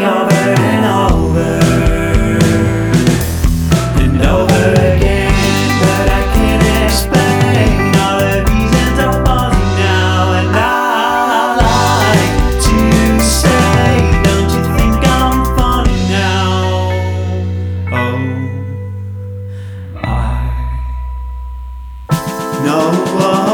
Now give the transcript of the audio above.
over and over and over again, but I can't explain all the reasons I'm pausing now. And I like to say, don't you think I'm funny now? Oh, I know